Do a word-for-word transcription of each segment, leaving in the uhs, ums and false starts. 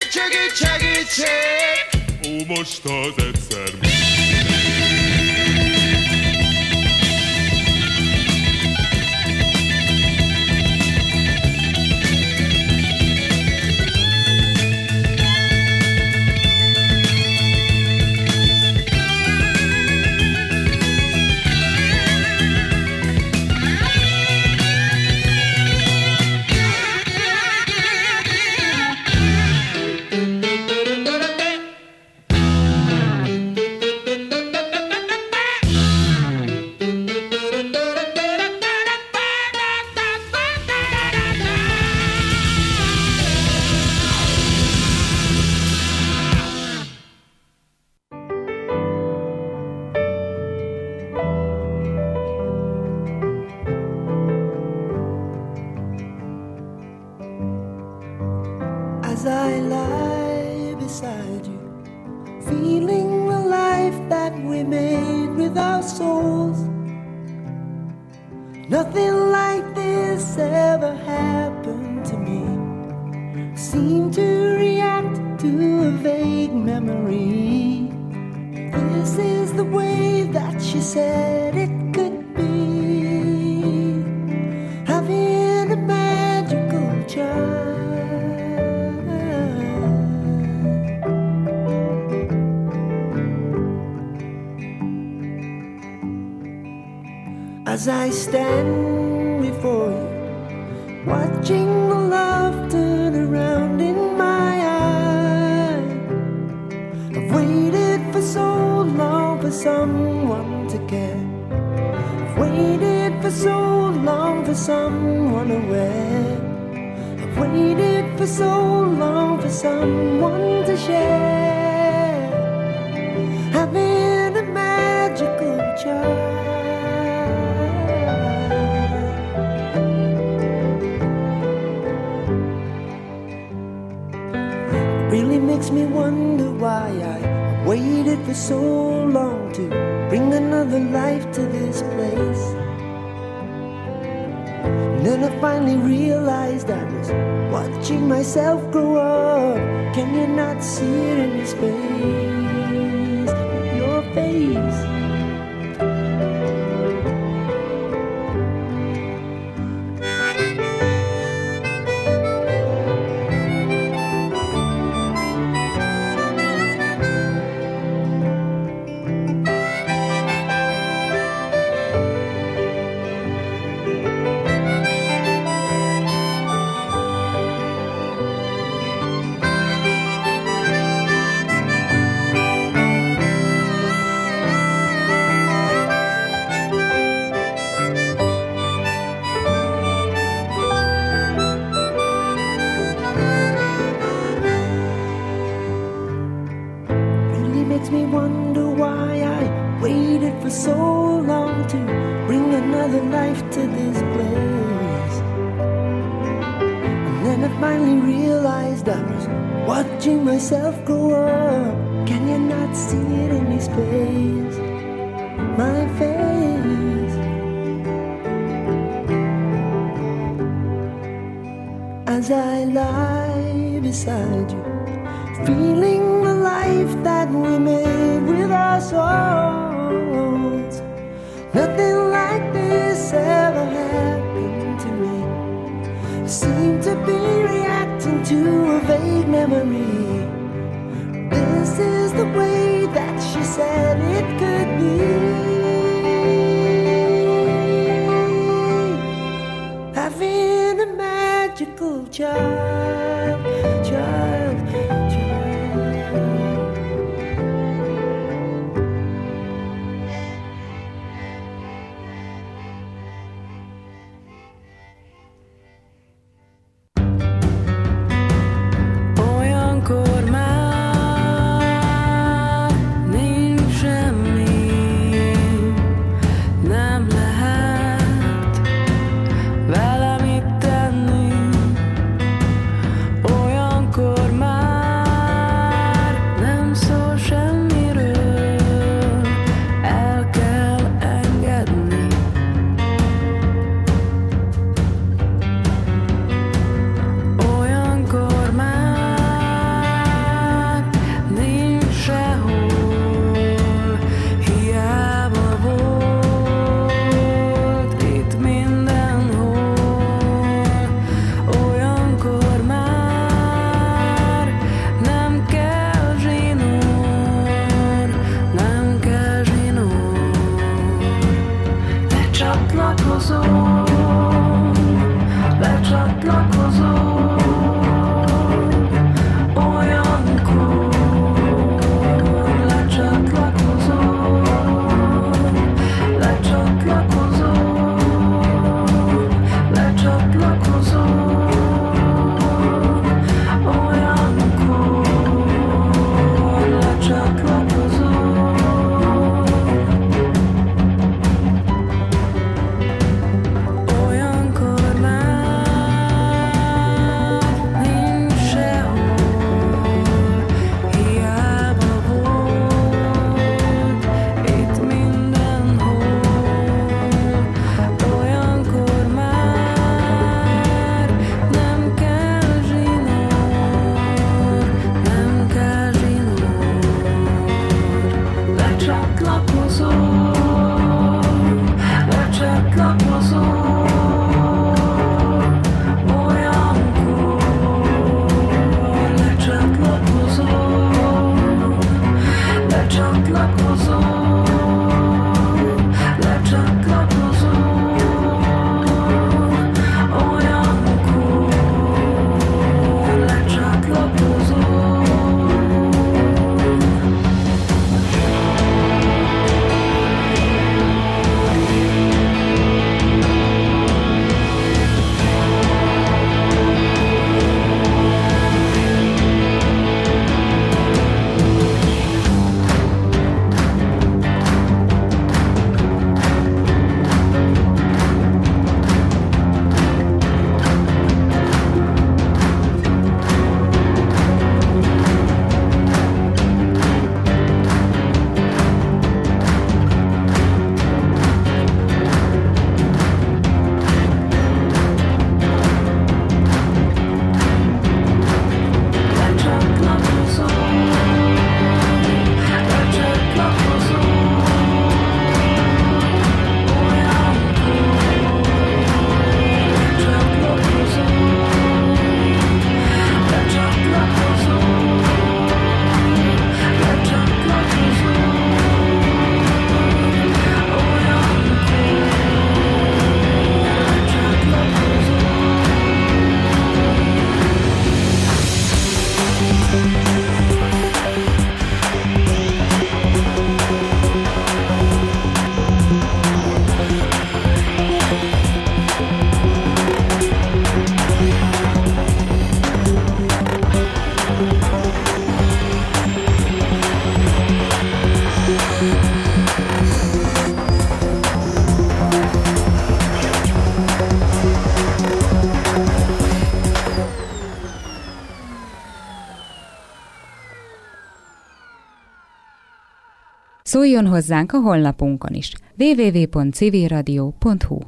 segítség, segítség! Ó, most az egyszer mi? As I lie beside you, feeling the life that we made with our souls. Nothing like this ever happened to me. Seem to react to a vague memory. This is the way that she said it could be, having a magical charm. As I stand before you, watching the love turn around in my eyes, I've waited for so long for someone to care. I've waited for so long for someone aware. I've waited for so long for someone to share, having a magical charm. Really makes me wonder why I waited for so long to bring another life to this place. And then I finally realized I was watching myself grow up. Can you not see it in his face? Your face. Makes me wonder why I waited for so long to bring another life to this place. And then I finally realized I was watching myself grow up. Can you not see it in his face? My face. As I lie beside you, feeling the life that we made with our souls. Nothing like this ever happened to me. Seem to be reacting to a vague memory. This is the way that she said it could be, having a magical child, child. Valamit tenni Szóljon hozzánk a honlapunkon is. double-u double-u double-u pont civilradio pont hu.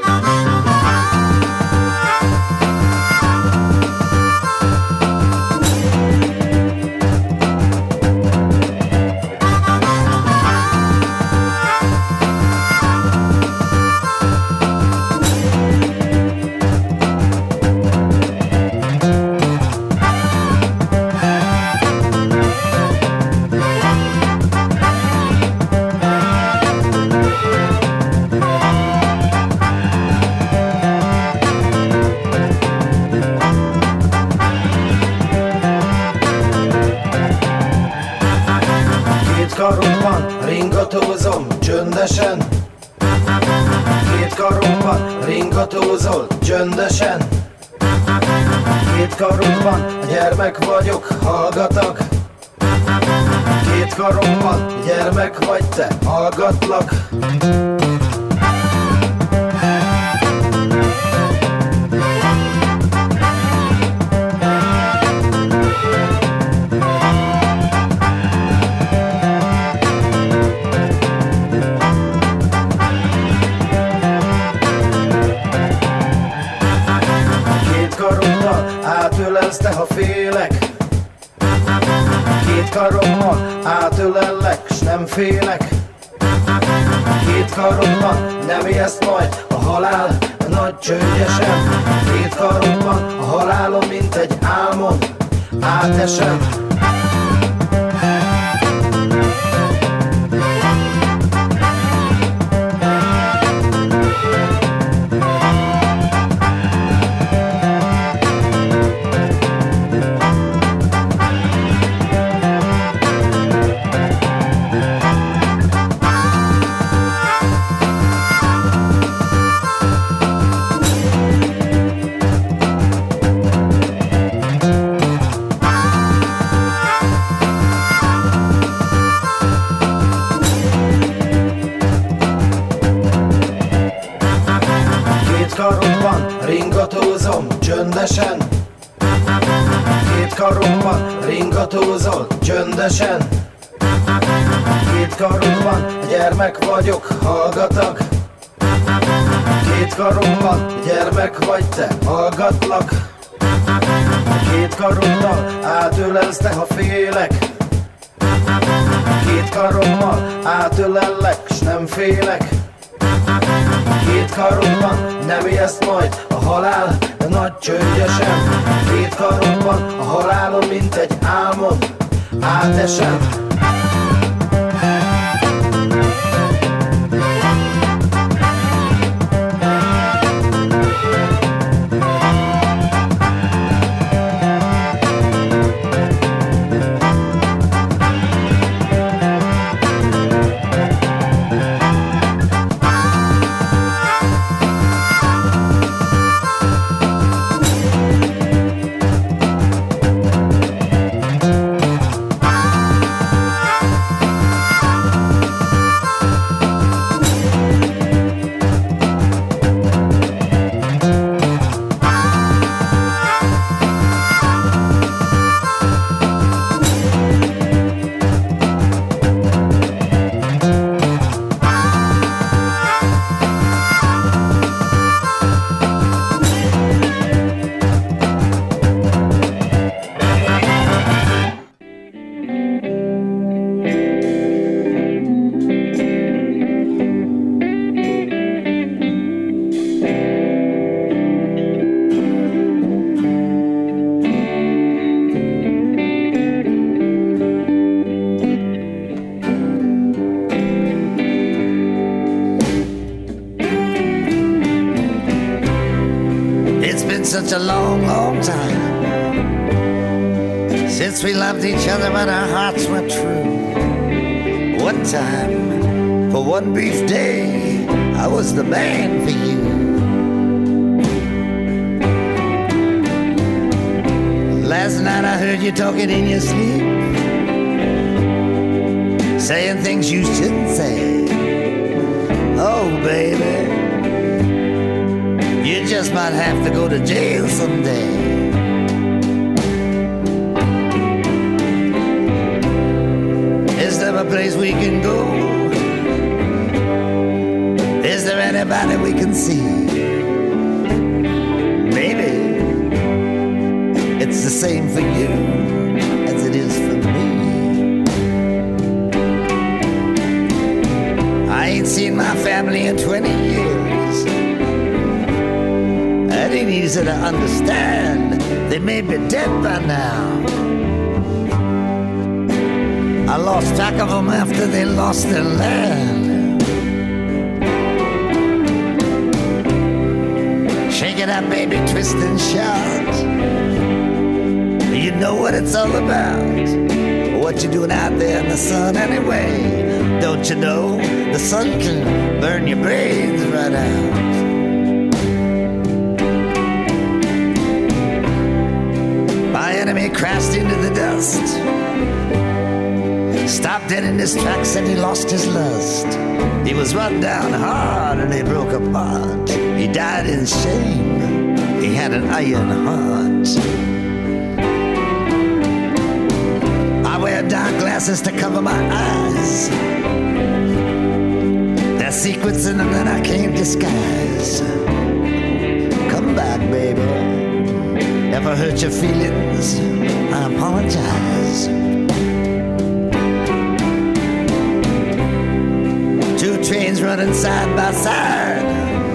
Ringatózom csöndesen, két karomban ringatózol csöndesen, két karomban gyermek vagyok, hallgatak, két karomban gyermek vagy te, hallgatlak. Átölelsz te, ha félek, két karommal átölellek, s nem félek. Két karomban nem ijeszt majd a halál nagy csődjesen, két karomban a halálom, mint egy álmon átesem. Ringatózom csöndesen, két karomban ringatózol csöndesen, két karomban gyermek vagyok, hallgatak, két karomban gyermek vagy te, hallgatlak. Két karoddal átölelsz te, ha félek, két karommal átölellek, s nem félek. Két karomban nem ijeszt majd a halál nagy csődjesen, két karomban a halálom, mint egy álmon átesem. such a long, long time since we loved each other when our hearts were true. One time, for one brief day, I was the man for you. Last night I heard you talking in your sleep, saying things you shouldn't say. Oh, baby, you just might have to go to jail someday. Is there a place we can go? Is there anybody we can see? Maybe it's the same for you as it is for me. I ain't seen my family in twenty years. That ain't easy to understand. They may be dead by now. I lost track of them after they lost their land. Shake it up, baby, twist and shout. You know what it's all about. What you doing out there in the sun anyway? Don't you know the sun can burn your brains right out? My enemy crashed into the dust, stopped dead in his tracks and he lost his lust. He was run down hard and he broke apart. He died in shame, he had an iron heart. I wear dark glasses to cover my eyes. There's secrets in them that I can't disguise. Come back, baby. If I hurt your feelings, I apologize. Two trains running side by side,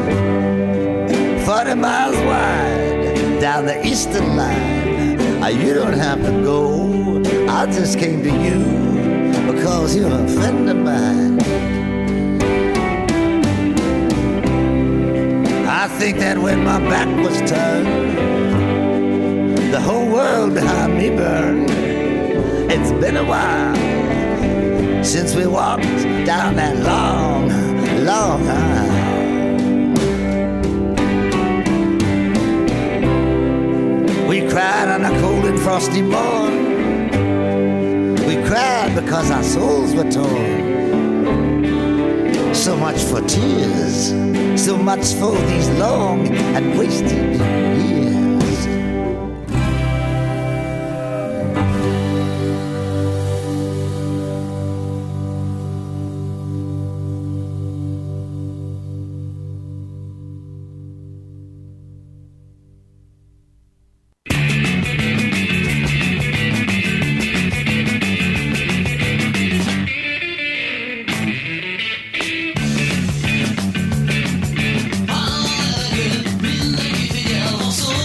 forty miles wide, down the eastern line. You don't have to go, I just came to you because you're a friend of mine. I think that when my back was turned, the whole world behind me burned. It's been a while since we walked down that long, long aisle. We cried on a cold and frosty morn. We cried because our souls were torn. So much for tears, so much for these long and wasted years. So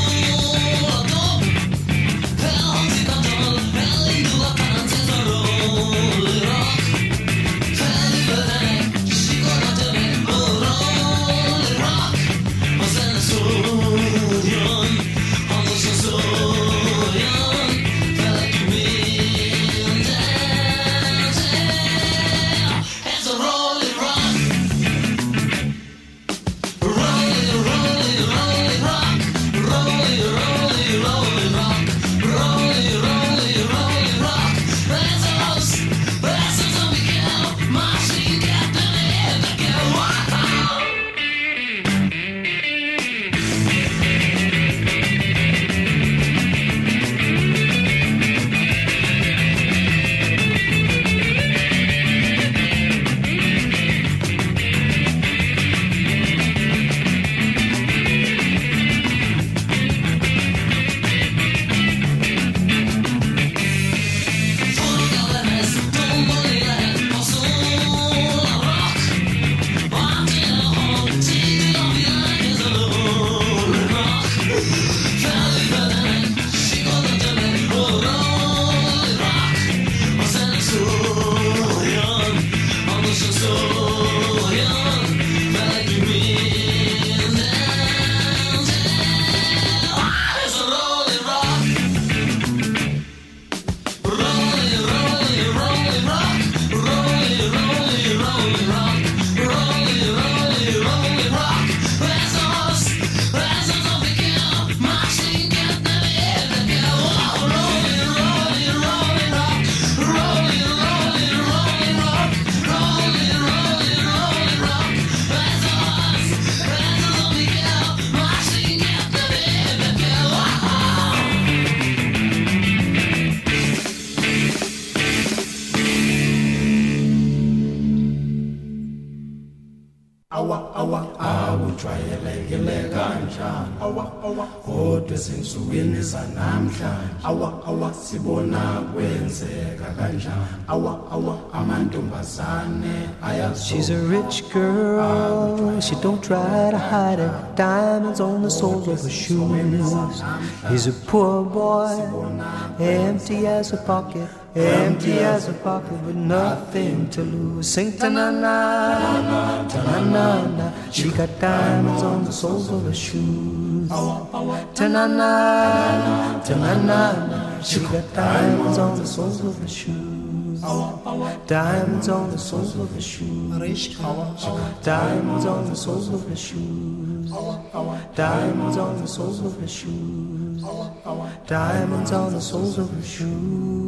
awa awa awujwayelekile kanjani awa awa kodwa ezinsukwini zanamhlanje awa awa sibona kwenzeka kanjani awa awa amantombazane ayazo. She's a rich girl, she don't try to hide it. Diamonds on the soles of her shoes. He's a poor boy, empty as a pocket, empty as a pocket with nothing to lose. Sing ta-na-na, ta-na-na-na. She got diamonds on the soles of her shoes. Ta-na-na, ta-na-na-na. She got diamonds on the soles of her shoes. Diamonds on the soles of her shoes. Diamonds on the soles of her shoes. Diamonds on the soles of her shoes. Diamonds on the soles of her shoes.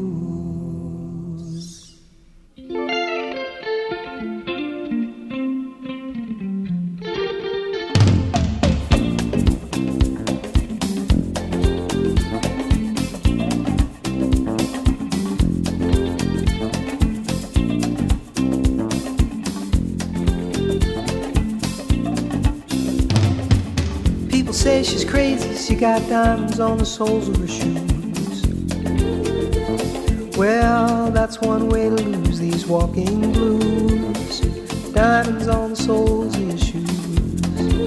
Say she's crazy, she got diamonds on the soles of her shoes. Well, that's one way to lose these walking blues. Diamonds on the soles of your shoes.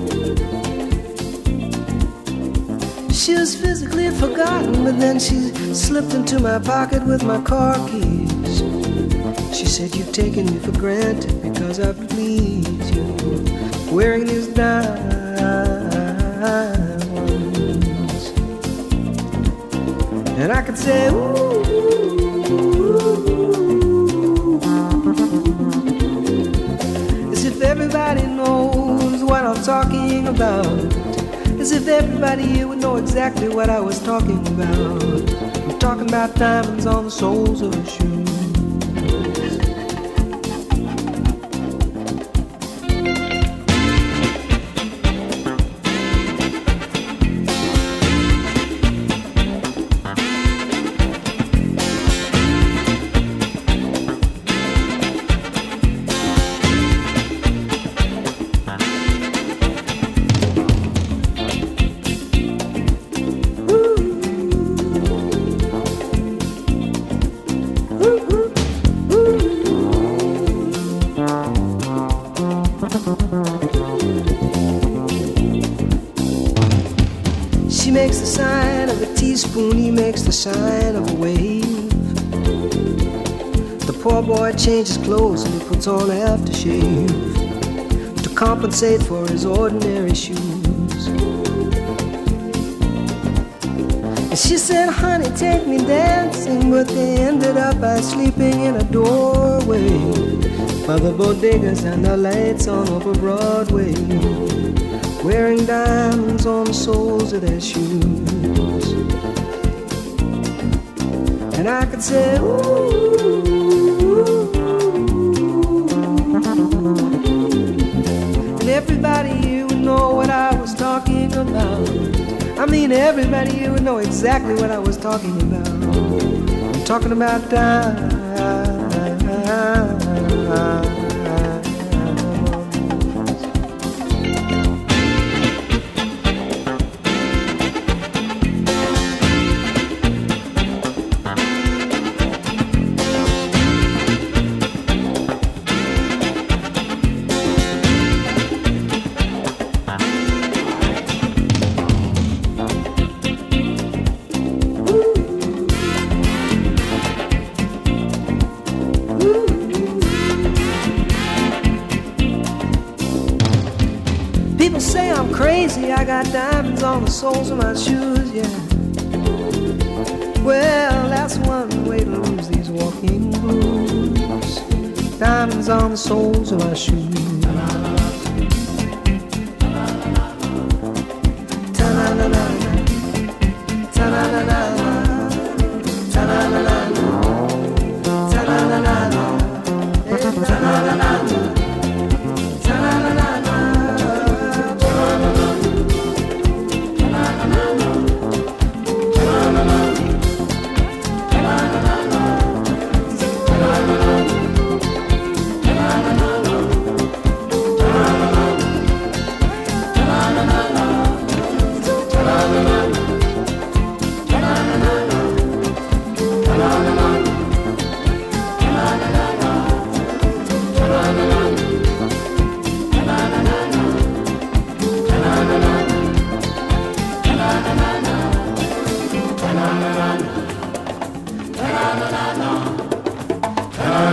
She was physically forgotten, but then she slipped into my pocket with my car keys. She said, you've taken me for granted because I please you, wearing these diamonds. And I could say, ooh, as if everybody knows what I'm talking about, as if everybody here would know exactly what I was talking about. I'm talking about diamonds on the soles of her shoes. She makes the sign of a teaspoon, he makes the sign of a wave. The poor boy changes clothes and he puts on aftershave to compensate for his ordinary shoes. And she said, honey, take me dancing, but they ended up by sleeping in a doorway by the bodegas and the lights on over Broadway, wearing diamonds on the soles of their shoes. And I could say, ooh, and everybody here would know what I was talking about. I mean, everybody here would know exactly what I was talking about. I'm talking about diamonds. People say I'm crazy, I got diamonds on the soles of my shoes, yeah. Well, that's one way to lose these walking blues. Diamonds on the soles of my shoes. Ta-na-na-na, ta-na-na-na, ta-na-na-na, ta-na-na-na, ta-na-na-na.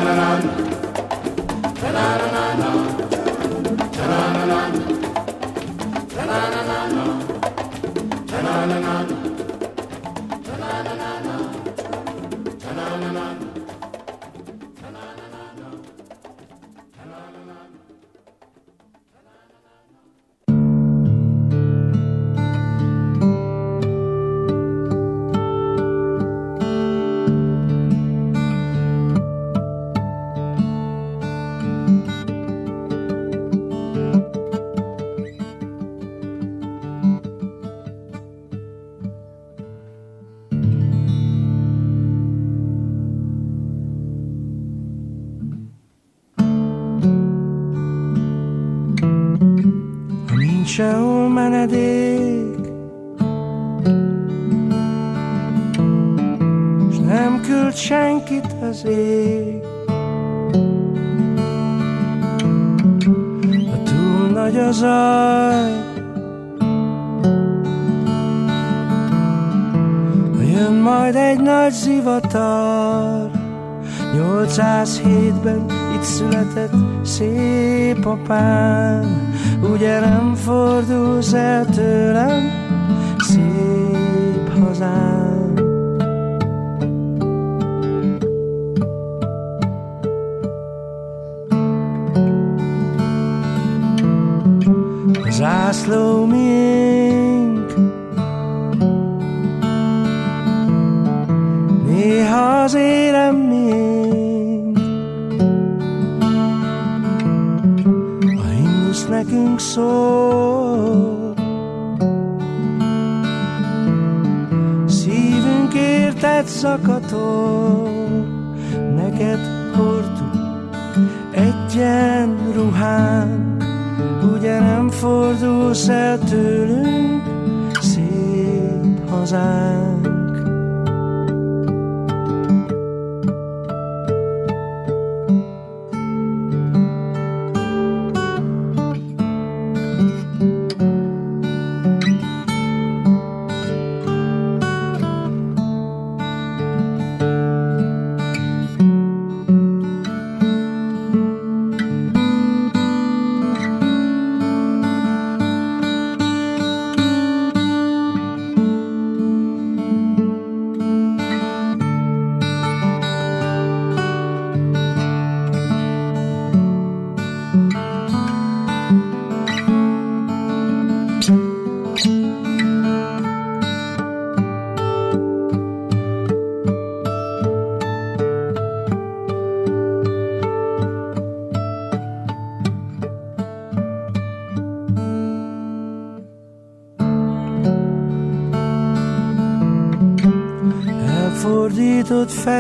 Sehol menedék, s nem küld senkit az ég. Ha túl nagy a zaj, ha jön majd egy nagy zivatar. Nyolcszázhétben itt született szép apám, ugye nem fordulsz el tőlem, szép hazám. A zászló miénk, néha az érem miénk. Nekünk szól, szívünk érted zakatol, neked hordtuk egyenruhánk, ugye nem fordulsz el tőlünk, szép hazánk. Fordított fel